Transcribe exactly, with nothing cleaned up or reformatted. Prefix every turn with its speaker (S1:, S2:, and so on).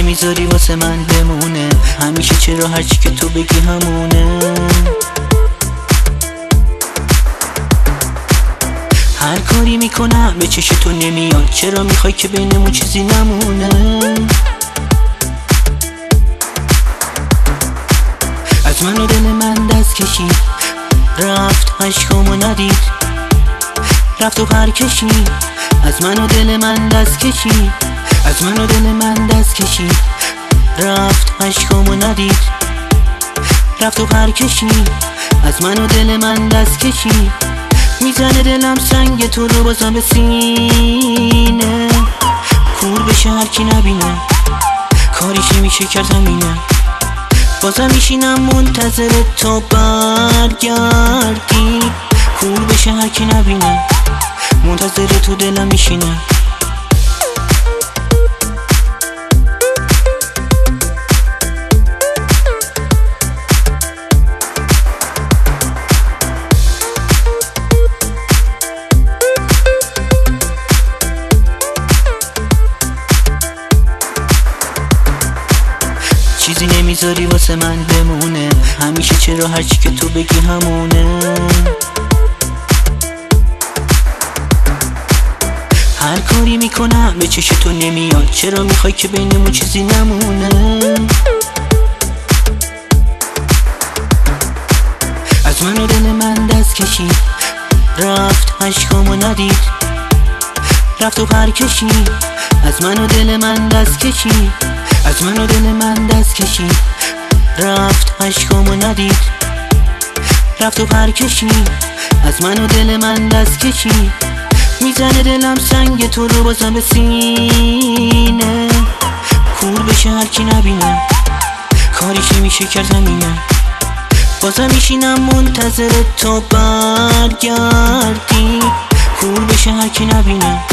S1: نمیذاری واسه من بمونه، همیشه چرا هرچی که تو بگی همونه. هر کاری میکنم به چش تو نمیاد، چرا میخوای که بینمون چیزی نمونه؟ از من و دل من دست کشید، رفت عشقامو ندید، رفت و پر کشید. از من و دل من دست کشید، از من و دل من دست کشید، رفت عشقامو ندید، رفت و پر کشید. از من و دل من دست کشید. میزنه دلم سنگ تو رو بازم به سینه، کور بشه هرکی نبینه، کاریش نمیشه کرد همینه. بازم میشینم منتظر تو برگردی، کور بشه هرکی نبینه، منتظر تو دلم میشینه. چیزی نمیذاری واسه من بمونه، همیشه چرا هرچی که تو بگی همونه. هر کاری میکنم به چش تو نمیاد، چرا میخوای که بینمون چیزی نمونه؟ از من و دل من دست کشید، رفت عشقامو ندید، رفت و پر کشید. از من و دل من دست کشید، از من و دل من دست کشید، رفت عشقامو ندید، رفت و پر کشید. از من و دل من دست کشید. میزنه دلم سنگ تو رو بازم به سینه، کور بشه هرکی نبینه، کاریش نمیشه کرد همینه. بازم میشینم منتظر تو برگردی، کور بشه هرکی نبینه،